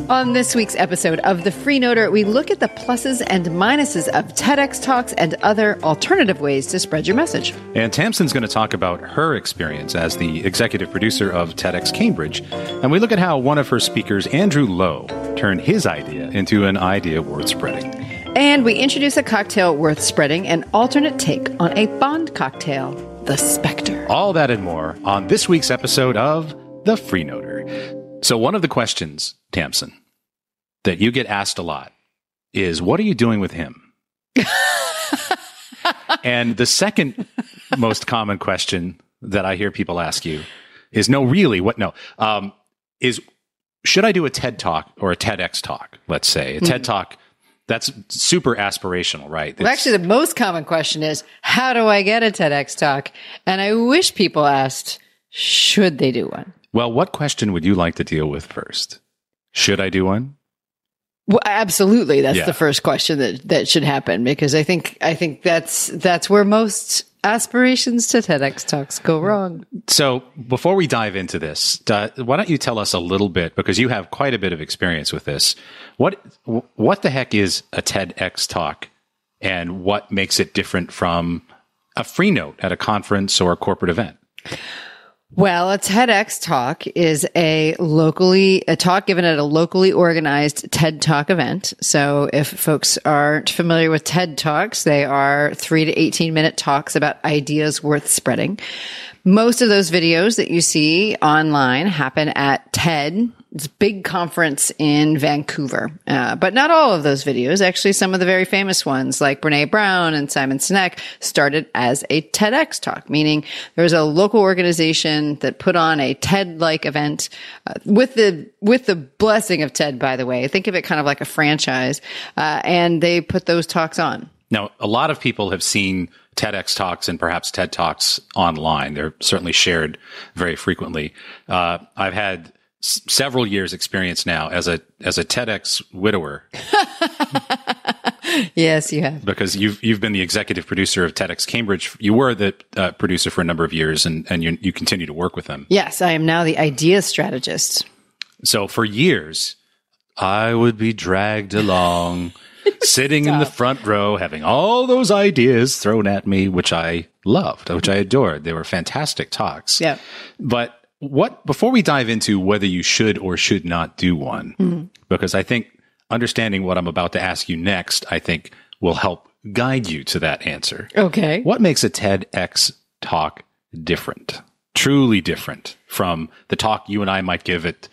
On this week's episode of The Freenoter, we look at the pluses and minuses of TEDx talks and other alternative ways to spread your message. And Tamsin's going to talk about her experience as the executive producer of TEDx Cambridge. And we look at how one of her speakers, Andrew Lo, turned his idea into an idea worth spreading. And we introduce a cocktail worth spreading, an alternate take on a Bond cocktail, the Spectre. All that and more on this week's episode of The Freenoter. So one of the questions, Tamsin, that you get asked a lot is, what are you doing with him? And the second most common question that I hear people ask you is, no, really, what? No, is, should I do a TED Talk or a TEDx talk? Let's say a TED Talk. That's super aspirational, right? Well, actually, the most common question is, how do I get a TEDx talk? And I wish people asked, should they do one? Well, what question would you like to deal with first? Should I do one? Well, absolutely. That's the first question that should happen, because I think that's where most aspirations to TEDx talks go wrong. So before we dive into this, why don't you tell us a little bit, because you have quite a bit of experience with this. What the heck is a TEDx talk, and what makes it different from a free note at a conference or a corporate event? Well, a TEDx talk is a talk given at a locally organized TED Talk event. So if folks aren't familiar with TED Talks, they are 3 to 18-minute talks about ideas worth spreading. Most of those videos that you see online happen at TED. It's a big conference in Vancouver. But not all of those videos. Actually, some of the very famous ones, like Brene Brown and Simon Sinek, started as a TEDx talk, meaning there was a local organization that put on a TED-like event with the blessing of TED, by the way. Think of it kind of like a franchise. And they put those talks on. Now, a lot of people have seen TEDx talks and perhaps TED Talks online. They're certainly shared very frequently. I've had several years experience now as a TEDx widower. Yes, you have. Because you've been the executive producer of TEDx Cambridge. You were the producer for a number of years, and you continue to work with them. Yes, I am now the idea strategist. So for years, I would be dragged along, sitting in the front row, having all those ideas thrown at me, which I loved, which I adored. They were fantastic talks. Yeah. But before we dive into whether you should or should not do one, because I think understanding what I'm about to ask you next, I think will help guide you to that answer. Okay. What makes a TEDx talk different, truly different from the talk you and I might give at,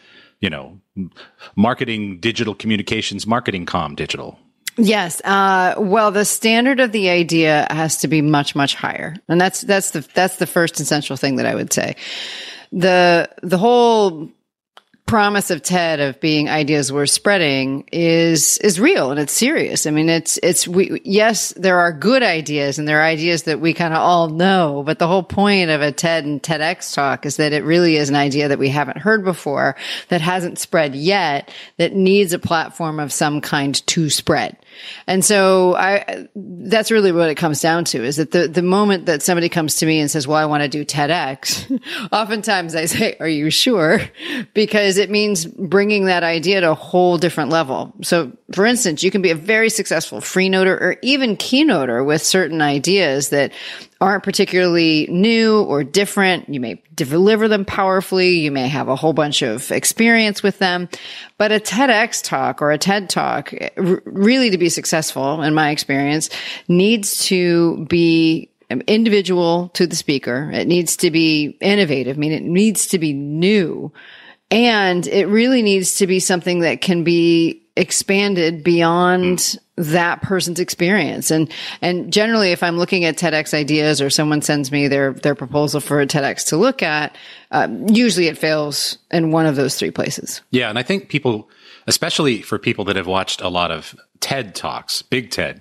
marketing, digital communications, marketing comm digital? Yes. Well, the standard of the idea has to be much, much higher. And that's the first essential thing that I would say. The whole promise of TED of being ideas worth spreading is real, and it's serious. I mean, yes, there are good ideas, and there are ideas that we kind of all know, but the whole point of a TED and TEDx talk is that it really is an idea that we haven't heard before, that hasn't spread yet, that needs a platform of some kind to spread. And so that's really what it comes down to, is that the moment that somebody comes to me and says, well, I want to do TEDx, oftentimes I say, are you sure? Because it means bringing that idea to a whole different level. So for instance, you can be a very successful freenoter or even keynoter with certain ideas that aren't particularly new or different. You may deliver them powerfully. You may have a whole bunch of experience with them. But a TEDx talk or a TED talk, really to be successful, in my experience, needs to be individual to the speaker. It needs to be innovative. I mean, it needs to be new. And it really needs to be something that can be expanded beyond that person's experience. And generally, if I'm looking at TEDx ideas or someone sends me their proposal for a TEDx to look at, usually it fails in one of those three places. Yeah. And I think people, especially for people that have watched a lot of TED Talks, Big TED,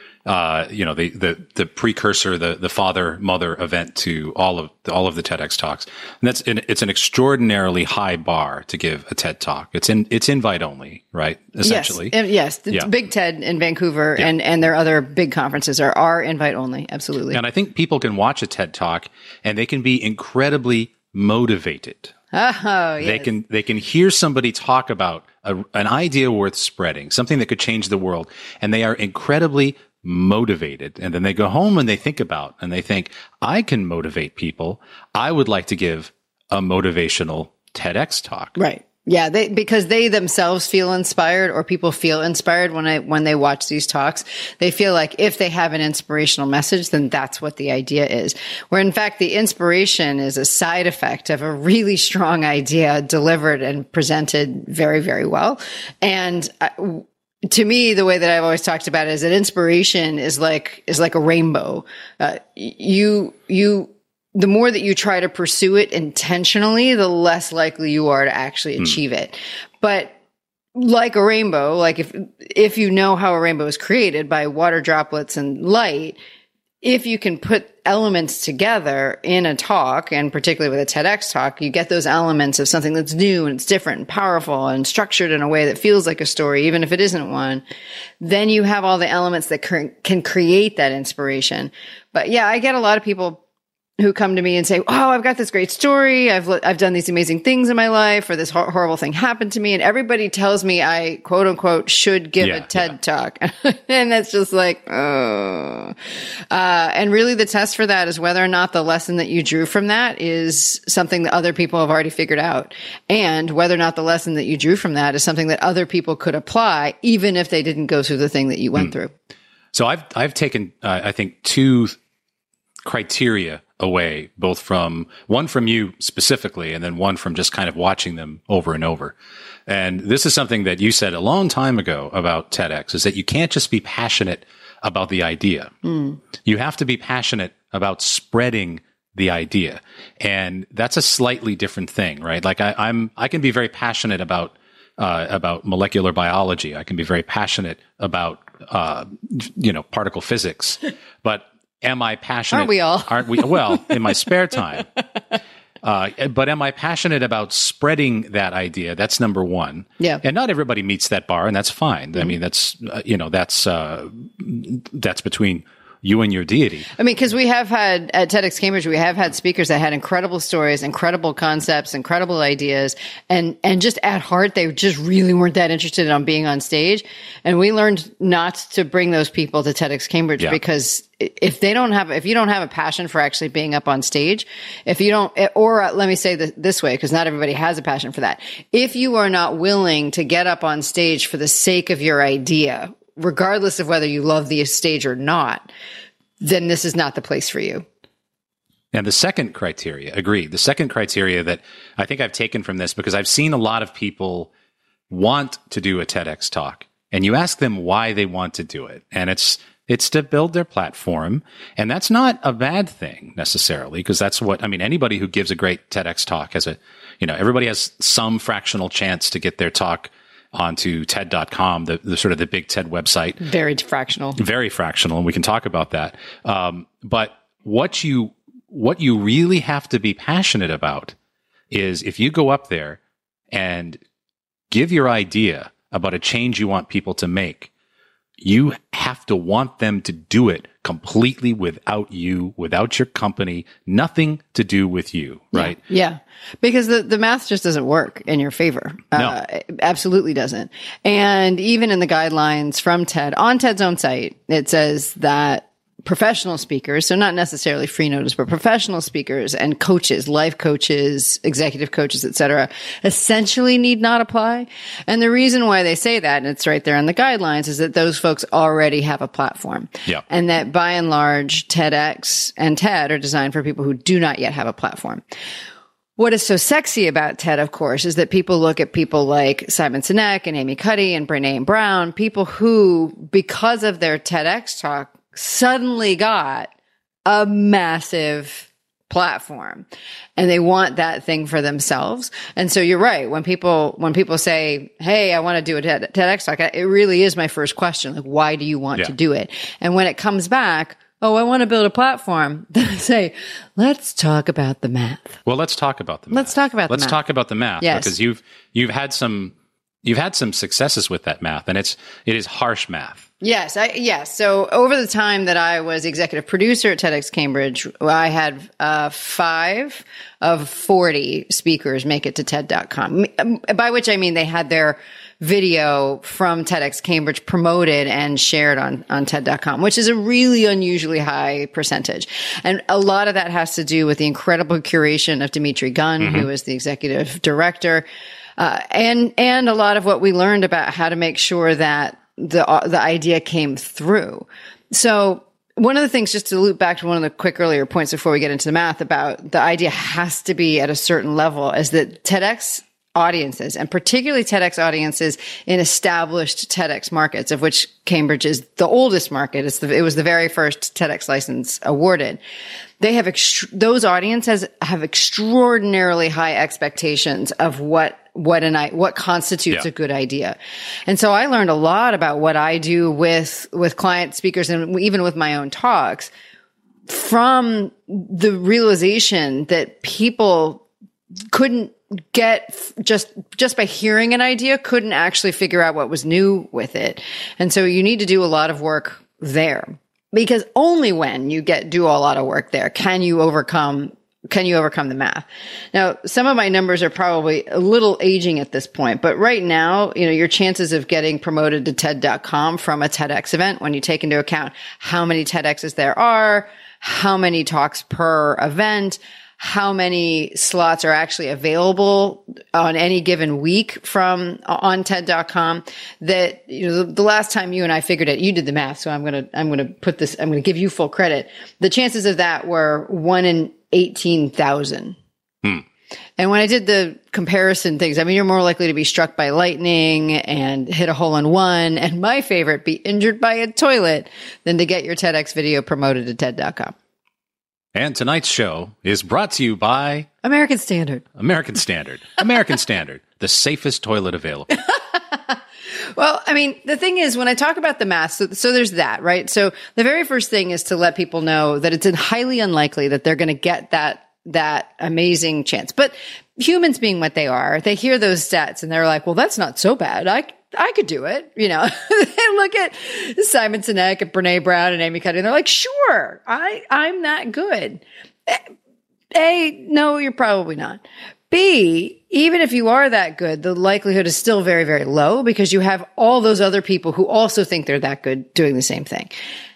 the precursor, the father mother event to all of the TEDx talks. And it's an extraordinarily high bar to give a TED talk. It's invite only, right? Essentially. Yes. Big TED in Vancouver and their other big conferences are invite only. Absolutely. And I think people can watch a TED talk and they can be incredibly motivated Oh, They yes. they can hear somebody talk about an idea worth spreading, something that could change the world, and they are incredibly motivated. And then they go home and they think about, and they think, I can motivate people. I would like to give a motivational TEDx talk. Right. Yeah, because they themselves feel inspired, or people feel inspired when they watch these talks. They feel like if they have an inspirational message, then that's what the idea is. Where in fact, the inspiration is a side effect of a really strong idea delivered and presented very, very well. And to me, the way that I've always talked about it is that inspiration is like a rainbow. The more that you try to pursue it intentionally, the less likely you are to actually achieve it. But like a rainbow, like if you know how a rainbow is created by water droplets and light, if you can put elements together in a talk, and particularly with a TEDx talk, you get those elements of something that's new and it's different and powerful and structured in a way that feels like a story, even if it isn't one, then you have all the elements that can create that inspiration. But yeah, I get a lot of people who come to me and say, "Oh, I've got this great story. I've done these amazing things in my life, or this horrible thing happened to me." And everybody tells me I, quote unquote, should give a TED talk. And that's just like, oh. And really the test for that is whether or not the lesson that you drew from that is something that other people have already figured out. And whether or not the lesson that you drew from that is something that other people could apply, even if they didn't go through the thing that you went through. So I've taken, I think, two criteria away, both from one from you specifically, and then one from just kind of watching them over and over. And this is something that you said a long time ago about TEDx, is that you can't just be passionate about the idea. You have to be passionate about spreading the idea. And that's a slightly different thing, right? Like I can be very passionate about molecular biology. I can be very passionate about, particle physics, but am I passionate? Aren't we all? Aren't we? Well, in my spare time. But am I passionate about spreading that idea? That's number one. Yeah. And not everybody meets that bar, and that's fine. Mm-hmm. I mean, that's between you and your deity. I mean, because we have had at TEDx Cambridge, we have had speakers that had incredible stories, incredible concepts, incredible ideas, and just at heart, they just really weren't that interested in being on stage. And we learned not to bring those people to TEDx Cambridge because if you don't have a passion for actually being up on stage, let me say this way, because not everybody has a passion for that. If you are not willing to get up on stage for the sake of your idea, regardless of whether you love the stage or not, then this is not the place for you. And the second criteria, agreed. The second criteria that I think I've taken from this, because I've seen a lot of people want to do a TEDx talk, and you ask them why they want to do it. And it's to build their platform. And that's not a bad thing necessarily, because that's anybody who gives a great TEDx talk everybody has some fractional chance to get their talk onto TED.com, the sort of the big TED website. Very fractional, and we can talk about that. But what you really have to be passionate about is if you go up there and give your idea about a change you want people to make, you have to want them to do it completely without you, without your company, nothing to do with you, right? Yeah. Because the math just doesn't work in your favor. No. It absolutely doesn't. And even in the guidelines from TED, on TED's own site, it says that professional speakers, so not necessarily freeloaders, but professional speakers and coaches, life coaches, executive coaches, etc., essentially need not apply. And the reason why they say that, and it's right there in the guidelines, is that those folks already have a platform. Yeah. And that by and large, TEDx and TED are designed for people who do not yet have a platform. What is so sexy about TED, of course, is that people look at people like Simon Sinek and Amy Cuddy and Brené Brown, people who, because of their TEDx talk, suddenly got a massive platform, and they want that thing for themselves. And so you're right. When people say, "Hey, I want to do a TEDx talk," it really is my first question. Like, why do you want to do it? And when it comes back, "Oh, I want to build a platform," then I say, let's talk about the math. Well, let's talk about the math. Let's talk about the math. Let's talk about the math. Yes. Because you've had some you've had some successes with that math, and it is harsh math. Yes. So over the time that I was executive producer at TEDx Cambridge, I had 5 of 40 speakers make it to TED.com, by which I mean they had their video from TEDx Cambridge promoted and shared on TED.com, which is a really unusually high percentage. And a lot of that has to do with the incredible curation of Dimitri Gunn, who is the executive director, and a lot of what we learned about how to make sure that the idea came through. So one of the things, just to loop back to one of the quick earlier points before we get into the math about the idea has to be at a certain level, is that TEDx audiences, and particularly TEDx audiences in established TEDx markets, of which Cambridge is the oldest market. It was the very first TEDx license awarded. They have those audiences have extraordinarily high expectations of what constitutes a good idea. And so I learned a lot about what I do with client speakers and even with my own talks from the realization that people couldn't get just by hearing an idea, couldn't actually figure out what was new with it. And so you need to do a lot of work there, because only when you do a lot of work there can you overcome the math. Now, some of my numbers are probably a little aging at this point, but right now, your chances of getting promoted to TED.com from a TEDx event, when you take into account how many TEDx's there are, how many talks per event, how many slots are actually available on any given week on TED.com, that, the last time you and I figured it, you did the math. So I'm going to give you full credit. The chances of that were 1 in 18,000. And when I did the comparison things, I mean, you're more likely to be struck by lightning and hit a hole in one. And my favorite, be injured by a toilet, than to get your TEDx video promoted to TED.com. And tonight's show is brought to you by American Standard. American Standard. American Standard, the safest toilet available. Well, I mean, the thing is, when I talk about the math, so there's that, right? So the very first thing is to let people know that it's highly unlikely that they're going to get that amazing chance. But humans being what they are, they hear those stats and they're like, well, that's not so bad. I could do it. They look at Simon Sinek and Brene Brown and Amy Cuddy, and they're like, sure, I'm that good. A, no, you're probably not. B, even if you are that good, the likelihood is still very, very low, because you have all those other people who also think they're that good doing the same thing.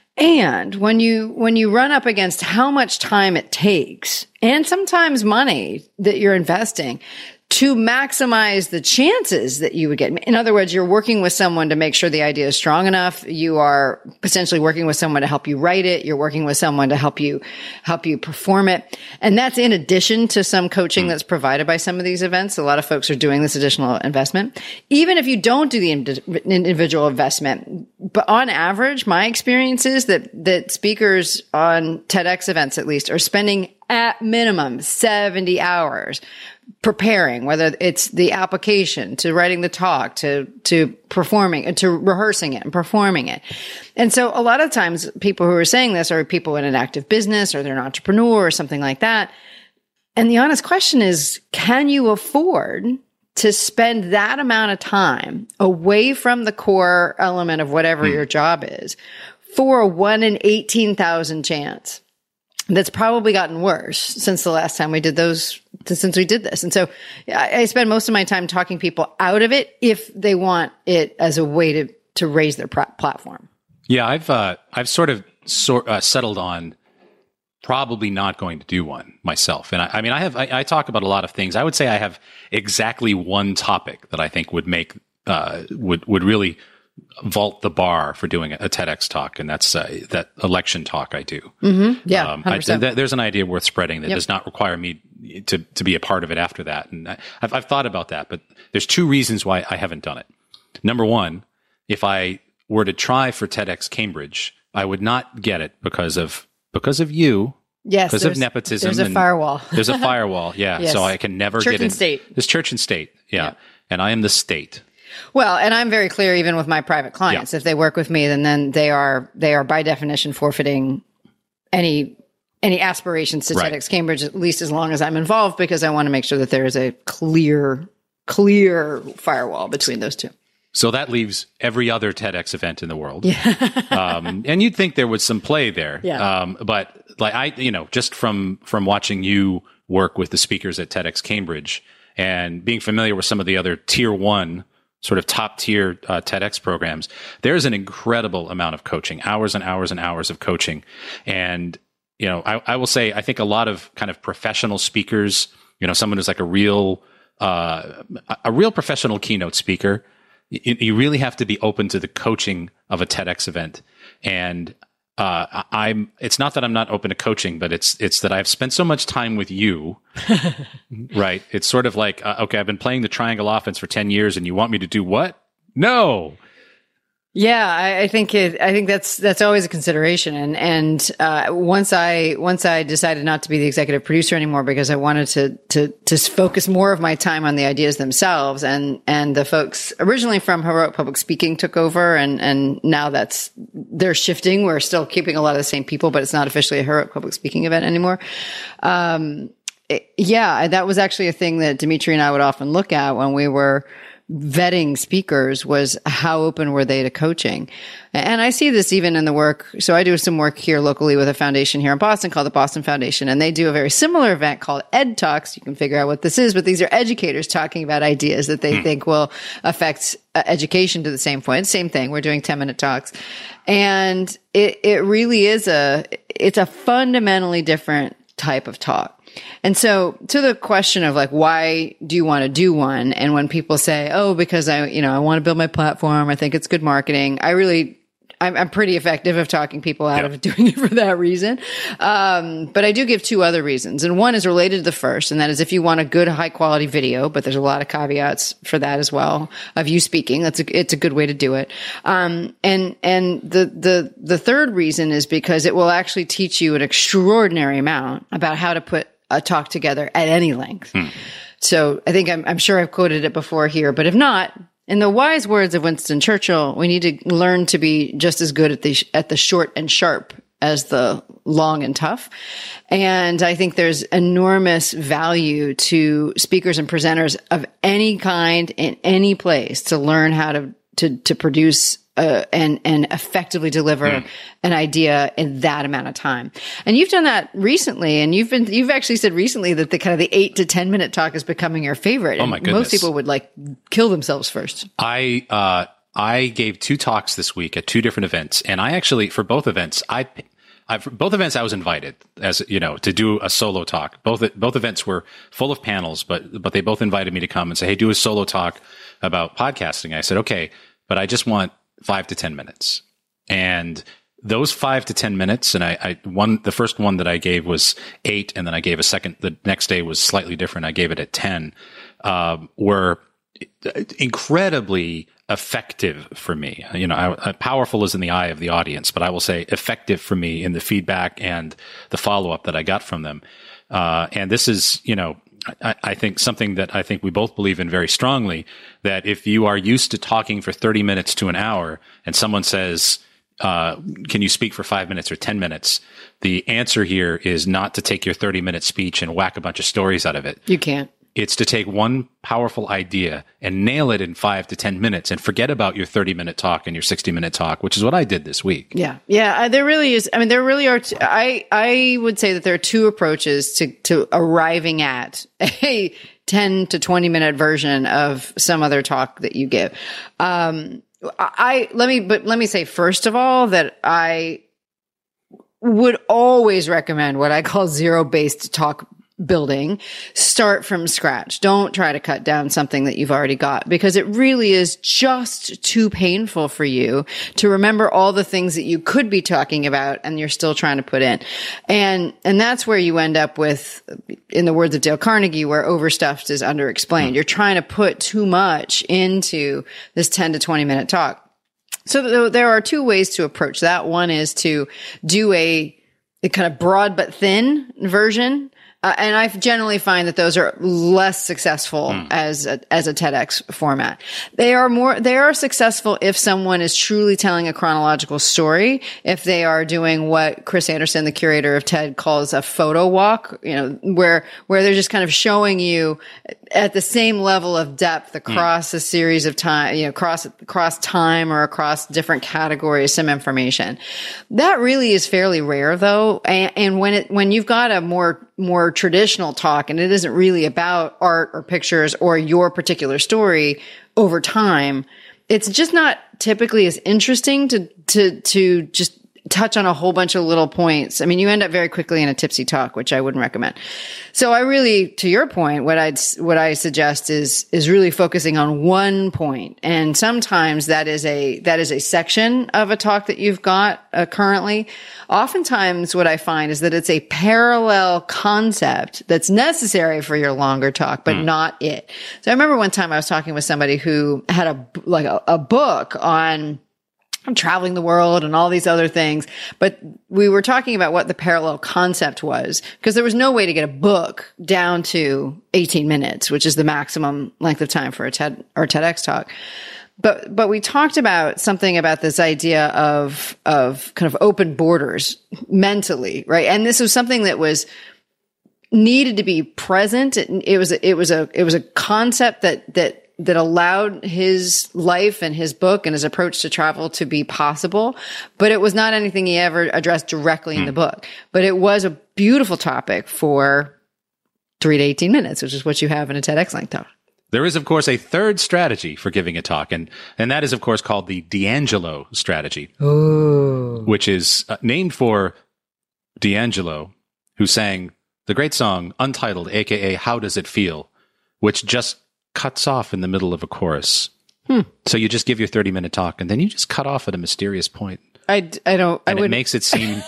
And when you run up against how much time it takes, and sometimes money that you're investing to maximize the chances that you would get. In other words, you're working with someone to make sure the idea is strong enough. You are potentially working with someone to help you write it. You're working with someone to help you perform it. And that's in addition to some coaching that's provided by some of these events. A lot of folks are doing this additional investment. Even if you don't do the individual investment, but on average, my experience is that speakers on TEDx events, at least, are spending at minimum 70 hours preparing, whether it's the application, to writing the talk, to performing, to rehearsing it and performing it. And so a lot of times people who are saying this are people in an active business, or they're an entrepreneur or something like that. And the honest question is, can you afford to spend that amount of time away from the core element of whatever your job is for a 1 in 18,000 chance? That's probably gotten worse since the last time we did this. And so I spend most of my time talking people out of it if they want it as a way to raise their platform. Yeah, I've sort of settled on probably not going to do one myself. And I talk about a lot of things. I would say I have exactly one topic that I think would make would really vault the bar for doing a TEDx talk, and that's that election talk I do. Mm-hmm. Yeah, there's an idea worth spreading that does not require me to be a part of it after that. And I've thought about that, but there's 2 reasons why I haven't done it. Number one, if I were to try for TEDx Cambridge, I would not get it because of you. Yes, because of nepotism. There's a firewall. There's a firewall. Yeah, yes. So I can never church get in. And state. There's church and state. Yeah, and I am the state. Well, and I'm very clear, even with my private clients, if they work with me, then they are by definition forfeiting any aspirations to TEDx Cambridge, at least as long as I'm involved, because I want to make sure that there is a clear clear firewall between those two. So that leaves every other TEDx event in the world. Yeah. And you'd think there was some play there. Yeah. But like just from watching you work with the speakers at TEDx Cambridge and being familiar with some of the other tier one, sort of top tier TEDx programs, there's an incredible amount of coaching, hours and hours and hours of coaching. And, I will say, I think a lot of kind of professional speakers, someone who's like a real professional keynote speaker, you really have to be open to the coaching of a TEDx event. And it's not that I'm not open to coaching, but it's that I've spent so much time with you, right? It's sort of like, okay, I've been playing the triangle offense for 10 years and you want me to do what? No. Yeah, I think that's always a consideration. And once I decided not to be the executive producer anymore because I wanted to focus more of my time on the ideas themselves, and the folks originally from Heroic Public Speaking took over, and now they're shifting. We're still keeping a lot of the same people, but it's not officially a Heroic Public Speaking event anymore. That was actually a thing that Dimitri and I would often look at when we were vetting speakers, was how open were they to coaching. And I see this even in the work. So I do some work here locally with a foundation here in Boston called the Boston Foundation. And they do a very similar event called Ed Talks. You can figure out what this is, but these are educators talking about ideas that they think will affect education to the same point. Same thing. We're doing 10-minute talks. And it really is it's a fundamentally different type of talk. And so to the question of like, why do you want to do one? And when people say, oh, because I want to build my platform, I think it's good marketing. I'm pretty effective of talking people out of doing it for that reason. But I do give two other reasons. And one is related to the first. And that is if you want a good high quality video, but there's a lot of caveats for that as well of you speaking. It's a good way to do it. And the third reason is because it will actually teach you an extraordinary amount about how to put a talk together at any length. So I think I'm sure I've quoted it before here, but if not, in the wise words of Winston Churchill, we need to learn to be just as good at the short and sharp as the long and tough. And I think there's enormous value to speakers and presenters of any kind in any place to learn how to produce and effectively deliver an idea in that amount of time. And you've done that recently, and you've actually said recently that the kind of the 8 to 10 minute talk is becoming your favorite. Oh my goodness. Most people would like kill themselves first. I gave 2 talks this week at 2 different events, and I actually, for both events, for both events I was invited as to do a solo talk. Both events were full of panels, but they both invited me to come and say, hey, do a solo talk about podcasting. I said, okay, but I just want 5 to 10 minutes. And those 5 to 10 minutes, and the first one that I gave was 8, and then I gave a second. The next day was slightly different. I gave it at 10. Were incredibly effective for me. Powerful is in the eye of the audience, but I will say effective for me in the feedback and the follow up that I got from them. And this is, I think something that I think we both believe in very strongly, that if you are used to talking for 30 minutes to an hour and someone says, can you speak for 5 minutes or 10 minutes? The answer here is not to take your 30-minute speech and whack a bunch of stories out of it. You can't. It's to take one powerful idea and nail it in 5 to 10 minutes and forget about your 30-minute talk and your 60-minute talk, which is what I did this week. Yeah. Yeah. There really is. I mean, there really are. I would say that there are 2 approaches to arriving at a 10 to 20 minute version of some other talk that you give. Let me say, first of all, that I would always recommend what I call zero-based talk building. Start from scratch. Don't try to cut down something that you've already got, because it really is just too painful for you to remember all the things that you could be talking about and you're still trying to put in. And that's where you end up with, in the words of Dale Carnegie, where overstuffed is underexplained. You're trying to put too much into this 10 to 20 minute talk. So there are 2 ways to approach that. One is to do a kind of broad but thin version And I generally find that those are less successful as a TEDx format. They are successful if someone is truly telling a chronological story, if they are doing what Chris Anderson, the curator of TED, calls a photo walk, where they're just kind of showing you at the same level of depth across a series of time, across time or across different categories, some information. That really is fairly rare though. And when you've got a more traditional talk and it isn't really about art or pictures or your particular story over time, it's just not typically as interesting to just touch on a whole bunch of little points. I mean, you end up very quickly in a tipsy talk, which I wouldn't recommend. So I really, to your point, what I suggest is really focusing on one point. And sometimes that is a section of a talk that you've got currently. Oftentimes what I find is that it's a parallel concept that's necessary for your longer talk, but not it. So I remember one time I was talking with somebody who had a book on traveling the world and all these other things. But we were talking about what the parallel concept was, because there was no way to get a book down to 18 minutes, which is the maximum length of time for a TED or TEDx talk. But we talked about something about this idea of kind of open borders mentally, right? And this was something that was needed to be present. It was a concept that allowed his life and his book and his approach to travel to be possible. But it was not anything he ever addressed directly in the book. But it was a beautiful topic for 3 to 18 minutes, which is what you have in a TEDx length talk. There is, of course, a third strategy for giving a talk, and that is, of course, called the D'Angelo strategy, which is named for D'Angelo, who sang the great song Untitled, a.k.a. How Does It Feel, which just cuts off in the middle of a chorus. So you just give your 30-minute talk, and then you just cut off at a mysterious point. It makes it seem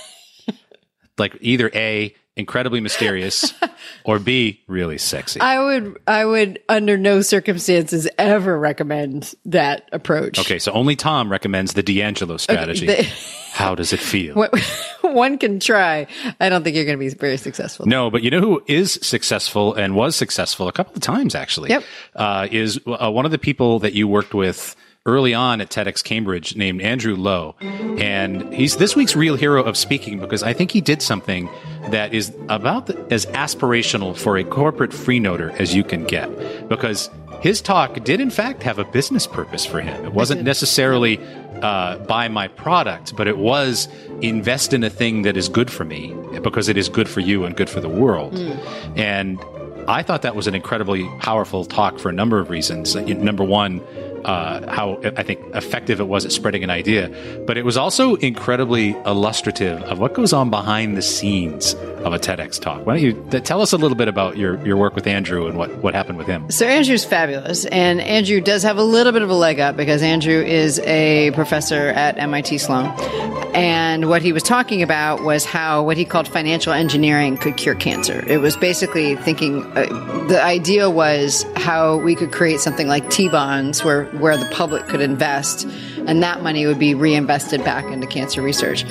like either A, incredibly mysterious, or B, really sexy. I would under no circumstances ever recommend that approach. Okay, so only Tom recommends the D'Angelo strategy. Okay, How does it feel? One can try. I don't think you're going to be very successful. No, but you know who is successful and was successful a couple of times, actually? Yep. Is one of the people that you worked with early on at TEDx Cambridge named Andrew Lowe. And he's this week's real hero of speaking because I think he did something that is about as aspirational for a corporate freenoter as you can get. Because his talk did, in fact, have a business purpose for him. It wasn't necessarily buy my product, but it was invest in a thing that is good for me because it is good for you and good for the world. And I thought that was an incredibly powerful talk for a number of reasons. Number one, how I think effective it was at spreading an idea, but it was also incredibly illustrative of what goes on behind the scenes of a TEDx talk. Why don't you tell us a little bit about your work with Andrew and what happened with him? So Andrew's fabulous, and Andrew does have a little bit of a leg up because Andrew is a professor at MIT Sloan. And what he was talking about was how what he called financial engineering could cure cancer. It was basically thinking, the idea was how we could create something like T-bonds where the public could invest and that money would be reinvested back into cancer research.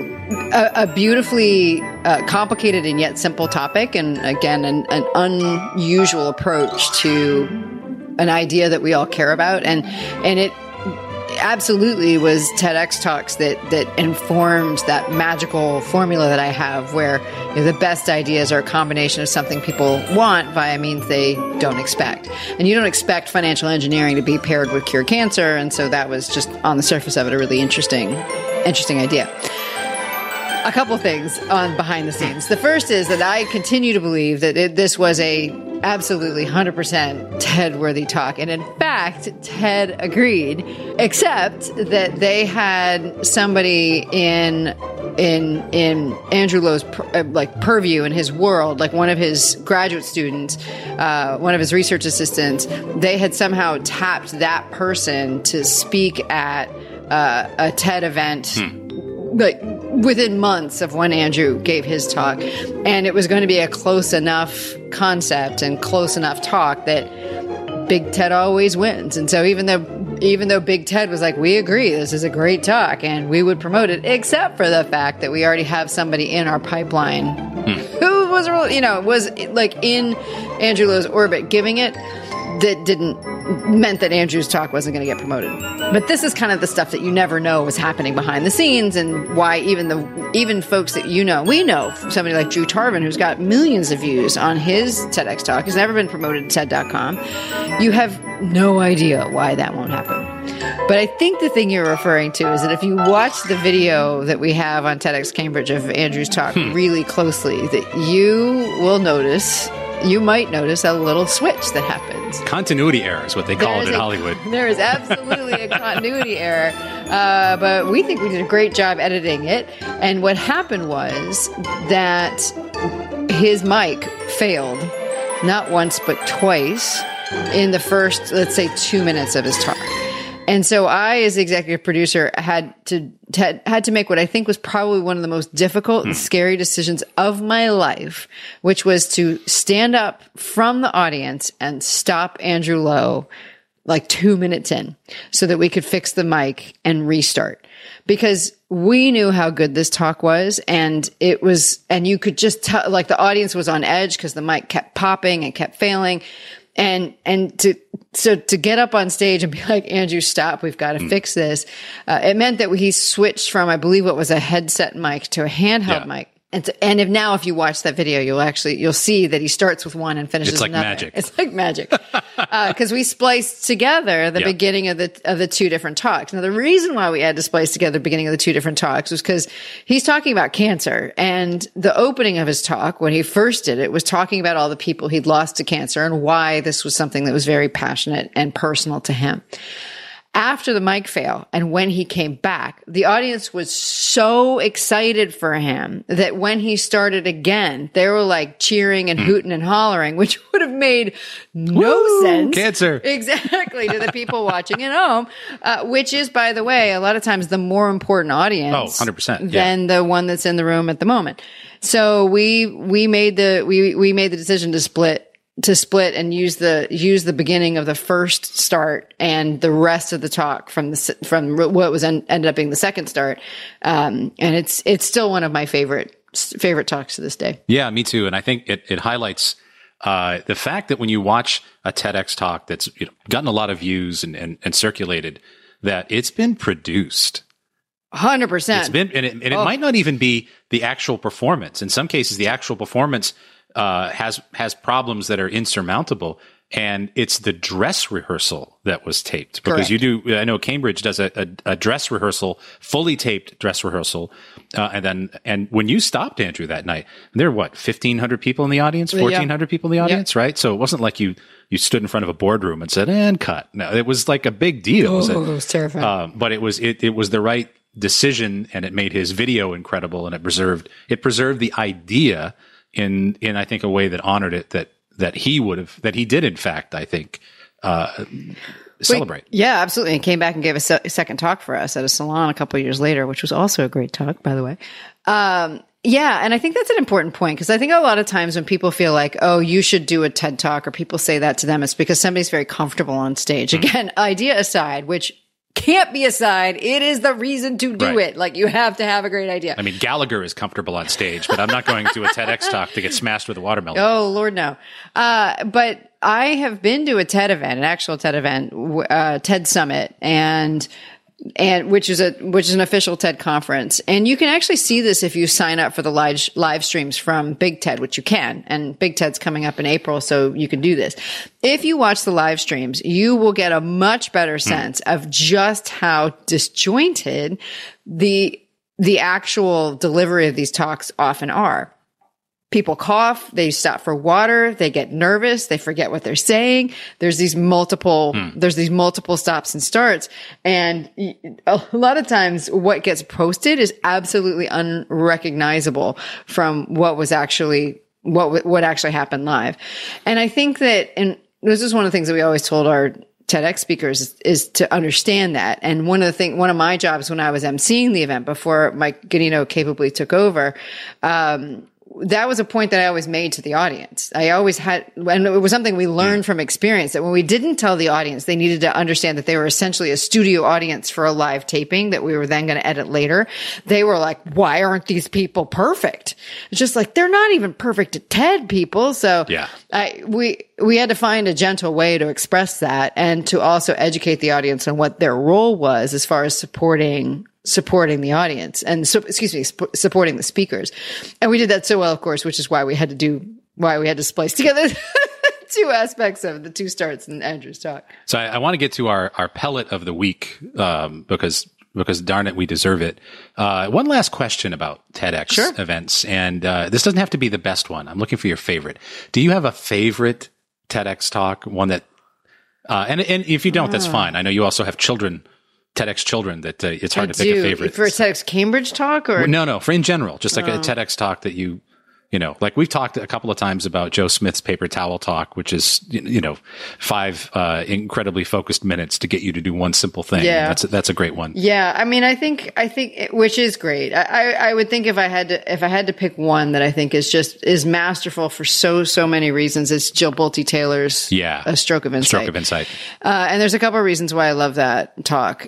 A beautifully complicated and yet simple topic, and again, an unusual approach to an idea that we all care about. And it absolutely was TEDx talks that informed that magical formula that I have where the best ideas are a combination of something people want via means they don't expect. And you don't expect financial engineering to be paired with cure cancer. And so that was just on the surface of it, a really interesting idea. A couple things on behind the scenes. The first is that I continue to believe that this was a absolutely 100% TED-worthy talk. And in fact, TED agreed, except that they had somebody in Andrew Lowe's purview in his world, like one of his graduate students, one of his research assistants, they had somehow tapped that person to speak at a TED event like within months of when Andrew gave his talk. And it was going to be a close enough concept and close enough talk that Big TED always wins. And so even though Big TED was like, we agree, this is a great talk and we would promote it, except for the fact that we already have somebody in our pipeline who was, was like in Andrew Lowe's orbit giving it, that meant that Andrew's talk wasn't going to get promoted. But this is kind of the stuff that you never know was happening behind the scenes, and why even folks that we know, somebody like Drew Tarvin, who's got millions of views on his TEDx talk, has never been promoted to TED.com. You have no idea why that won't happen. But I think the thing you're referring to is that if you watch the video that we have on TEDx Cambridge of Andrew's talk really closely, that you might notice a little switch that happens. Continuity error is what they call it in Hollywood. There is absolutely a continuity error, but we think we did a great job editing it. And what happened was that his mic failed, not once but twice, in the first, let's say, 2 minutes of his talk. And so I, as executive producer, had to make what I think was probably one of the most difficult and scary decisions of my life, which was to stand up from the audience and stop Andrew Lowe like 2 minutes in so that we could fix the mic and restart. Because we knew how good this talk was, and you could just tell, like, the audience was on edge because the mic kept popping and kept failing. And to get up on stage and be like, Andrew, stop, we've got to fix this. It meant that he switched from, I believe, what was a headset mic to a handheld mic. And if you watch that video, you'll see that he starts with one and finishes it's like another. Magic. It's like magic. Cause we spliced together the beginning of the two different talks. Now, the reason why we had to splice together the beginning of the two different talks was because he's talking about cancer, and the opening of his talk, when he first did it, was talking about all the people he'd lost to cancer and why this was something that was very passionate and personal to him. After the mic fail, and when he came back, the audience was so excited for him that when he started again, they were like cheering and hooting and hollering, which would have made no sense. Cancer. Exactly, to the people watching at home, which is, by the way, a lot of times the more important audience 100%, than the one that's in the room at the moment. So we made the decision to split and use the beginning of the first start and the rest of the talk from what was ended up being the second start. And it's still one of my favorite talks to this day. Yeah, me too. And I think it highlights the fact that when you watch a TEDx talk that's gotten a lot of views and circulated, that it's been produced. 100%. It's been, and it might not even be the actual performance. In some cases, the actual performance has problems that are insurmountable, and it's the dress rehearsal that was taped. Because Correct. I know Cambridge does a dress rehearsal, fully taped dress rehearsal, and when you stopped Andrew that night, there were 1,500 people in the audience, 1,400 people in the audience, right? So it wasn't like you stood in front of a boardroom and said, "And cut." No, it was like a big deal. It was terrifying. But it was the right decision, and it made his video incredible, and it preserved the idea in I think a way that honored it, that he did in fact, I think, celebrate. Yeah, absolutely. And came back and gave a second talk for us at a salon a couple of years later, which was also a great talk, by the way. Yeah, and I think that's an important point, because I think a lot of times when people feel like, oh, you should do a TED Talk, or people say that to them, it's because somebody's very comfortable on stage. Again, idea aside, which can't be aside, it is the reason to do it. Like, you have to have a great idea. I mean, Gallagher is comfortable on stage, but I'm not going to a TEDx talk to get smashed with a watermelon. Oh, Lord, no. But I have been to a TED event, an actual TED event, TED Summit, and which is an official TED conference. And you can actually see this if you sign up for the live streams from Big TED, which you can. And Big TED's coming up in April, so you can do this. If you watch the live streams, you will get a much better sense of just how disjointed the actual delivery of these talks often are. People cough, they stop for water, they get nervous, they forget what they're saying. There's these multiple stops and starts. And a lot of times what gets posted is absolutely unrecognizable from what actually happened live. And I think that, and this is one of the things that we always told our TEDx speakers is to understand that. And one of my jobs when I was emceeing the event before Mike Ganino capably took over, that was a point that I always made to the audience. I always had, and it was something we learned from experience, that when we didn't tell the audience, they needed to understand that they were essentially a studio audience for a live taping that we were then going to edit later. They were like, why aren't these people perfect? It's just like, they're not even perfect at TED, people. So yeah. we had to find a gentle way to express that and to also educate the audience on what their role was as far as supporting the audience and supporting the speakers. And we did that so well, of course, which is why we had to splice together two aspects of the two starts and Andrew's talk. So I want to get to our pellet of the week, because darn it, we deserve it. One last question about TEDx events. And, this doesn't have to be the best one. I'm looking for your favorite. Do you have a favorite TEDx talk? One that, and if you don't, that's fine. I know you also have TEDx children that it's hard to pick a favorite. For a TEDx Cambridge talk or? No, for in general, just like a TEDx talk that you like we've talked a couple of times about Joe Smith's paper towel talk, which is, 5 incredibly focused minutes to get you to do one simple thing. Yeah. That's a great one. Yeah. I mean, I think, which is great. I would think if I had to pick one that I think is masterful for so many reasons, it's Jill Bolte Taylor's A Stroke of Insight. And there's a couple of reasons why I love that talk.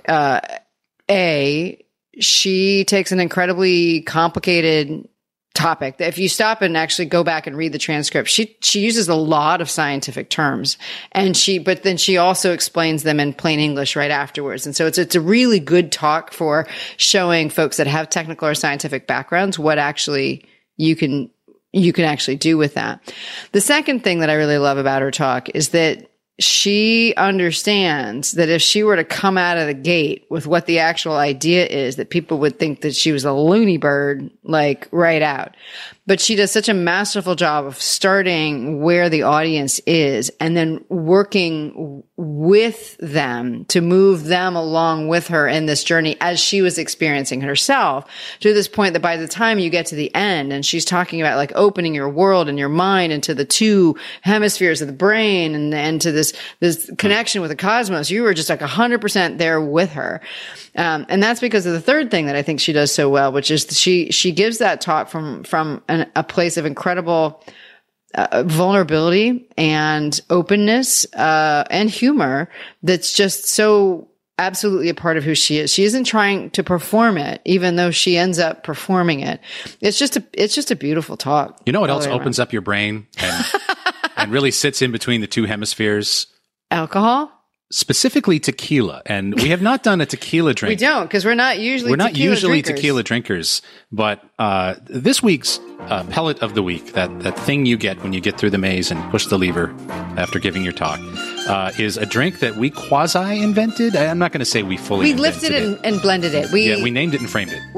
She takes an incredibly complicated topic that if you stop and actually go back and read the transcript, she uses a lot of scientific terms but then she also explains them in plain English right afterwards. And so it's a really good talk for showing folks that have technical or scientific backgrounds what actually you can actually do with that. The second thing that I really love about her talk is that she understands that if she were to come out of the gate with what the actual idea is, that people would think that she was a loony bird, like right out. But she does such a masterful job of starting where the audience is and then working with them to move them along with her in this journey as she was experiencing herself, to this point that by the time you get to the end and she's talking about like opening your world and your mind into the two hemispheres of the brain and to this connection with the cosmos, you were just like 100% there with her. And that's because of the third thing that I think she does so well, which is she gives that talk from a place of incredible vulnerability and openness and humor that's just so absolutely a part of who she is. She isn't trying to perform it, even though she ends up performing it. It's just a beautiful talk. You know what else opens up your brain and really sits in between the two hemispheres? Alcohol? Specifically tequila. And we have not done a tequila drink. We don't, because we're not usually tequila drinkers. But this week's pellet of the week, that thing you get when you get through the maze and push the lever after giving your talk, is a drink that we quasi-invented. I'm not going to say we fully invented lifted it and blended it. We named it and framed it.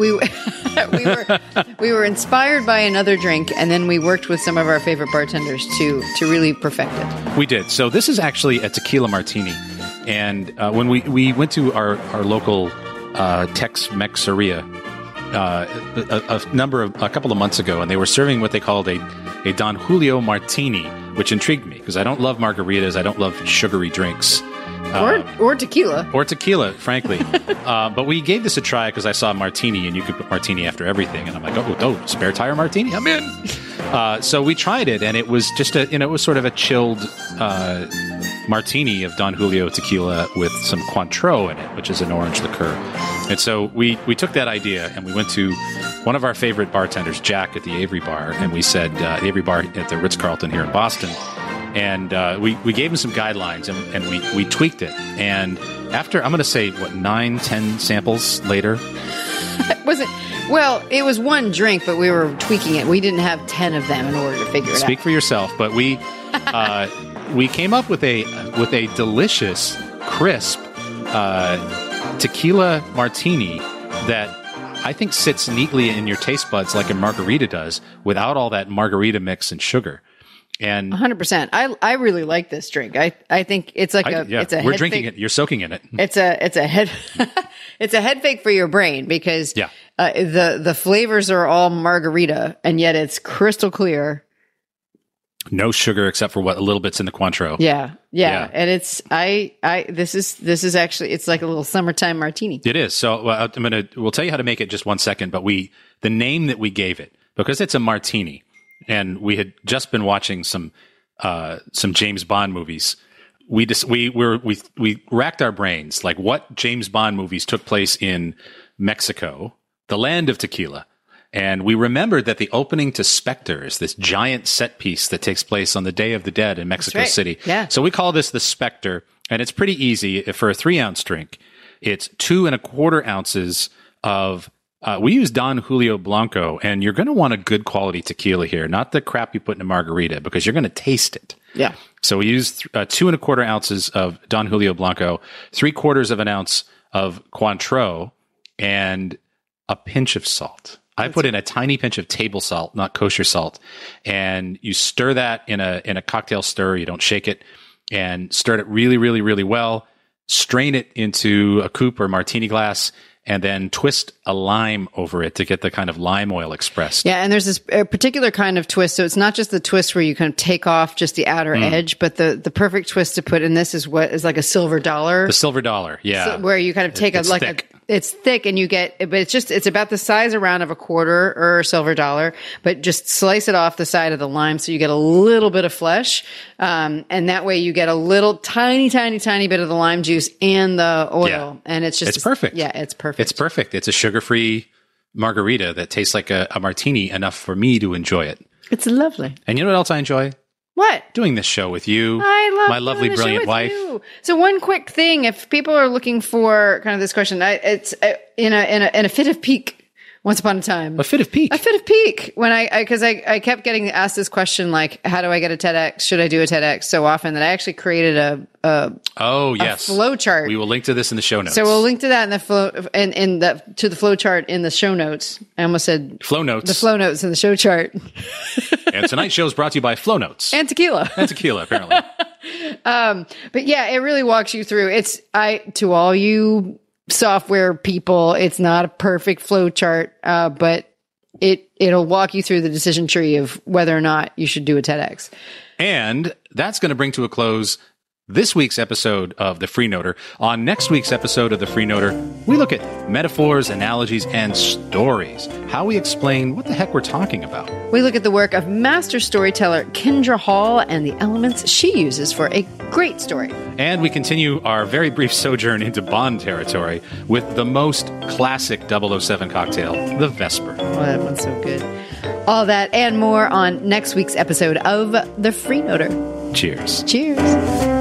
We were inspired by another drink, and then we worked with some of our favorite bartenders to really perfect it. We did. So this is actually a tequila martini. And when we went to our local Tex-Mexeria a couple of months ago, and they were serving what they called a Don Julio martini, which intrigued me because I don't love margaritas, I don't love sugary drinks. Or tequila. Or tequila, frankly. But we gave this a try because I saw martini, and you could put martini after everything. And I'm like, oh, spare tire martini? I'm in. So we tried it, and it was just it was sort of a chilled martini of Don Julio tequila with some Cointreau in it, which is an orange liqueur. And so we took that idea, and we went to one of our favorite bartenders, Jack, at the Avery Bar, and we said, the Avery Bar at the Ritz-Carlton here in Boston. And we gave him some guidelines, and we tweaked it. And after, I'm going to say, 9-10 samples later? It was one drink, but we were tweaking it. We didn't have 10 of them in order to figure it out. Speak for yourself. But we came up with a delicious, crisp tequila martini that I think sits neatly in your taste buds like a margarita does, without all that margarita mix and sugar. And 100%. I really like this drink. I think it's like we're drinking it. You're soaking in it. It's a head fake for your brain because the flavors are all margarita, and yet it's crystal clear. No sugar except for what a little bit's in the Cointreau. Yeah. And it's this is actually, it's like a little summertime martini. It is. So we'll tell you how to make it in just 1 second, but the name that we gave it, because it's a martini, and we had just been watching some James Bond movies. We racked our brains, like what James Bond movies took place in Mexico, the land of tequila. And we remembered that the opening to Spectre is this giant set piece that takes place on the Day of the Dead in Mexico City. Yeah. So we call this the Spectre, and it's pretty easy for a 3-ounce drink. It's 2.25 ounces of, we use Don Julio Blanco, and you're going to want a good quality tequila here, not the crap you put in a margarita, because you're going to taste it. Yeah. So we use 2.25 ounces of Don Julio Blanco, 3/4 of an ounce of Cointreau, and a pinch of salt. I put in a tiny pinch of table salt, not kosher salt, and you stir that in a cocktail stirrer. You don't shake it, and stir it really, really, really well. Strain it into a coupe or martini glass, and then twist a lime over it to get the kind of lime oil expressed. Yeah, and there's this particular kind of twist. So it's not just the twist where you kind of take off just the outer edge, but the perfect twist to put in this is what is like a silver dollar. The silver dollar, yeah. So where you kind of take it's thick and you get, but it's about the size around of a quarter or a silver dollar, but just slice it off the side of the lime so you get a little bit of flesh. And that way you get a little tiny bit of the lime juice and the oil. Yeah. And it's perfect. Yeah, it's perfect. It's perfect. It's a sugar-free margarita that tastes like a martini enough for me to enjoy it. It's lovely. And you know what else I enjoy? What? Doing this show with you. I love my lovely, doing the show brilliant with wife. you. So one quick thing, if people are looking for kind of this question, it's in a fit of pique. Once upon a time, A fit of pique. When I kept getting asked this question, like, how do I get a TEDx? Should I do a TEDx so often that I actually created a flow chart. We will link to this in the show notes. So we'll link to that in the flow to the flow chart in the show notes. I almost said Flow notes. The flow notes in the show chart. And tonight's show is brought to you by Flow Notes. And tequila. And tequila, apparently. But yeah, it really walks you through. To all you software people, it's not a perfect flow chart, but it'll walk you through the decision tree of whether or not you should do a TEDx. And that's going to bring to a close this week's episode of The Freenoter. On next week's episode of The Freenoter, we look at metaphors, analogies, and stories. How we explain what the heck we're talking about. We look at the work of master storyteller Kendra Hall and the elements she uses for a great story. And we continue our very brief sojourn into Bond territory with the most classic 007 cocktail, the Vesper. Oh, that one's so good. All that and more on next week's episode of The Freenoter. Cheers. Cheers.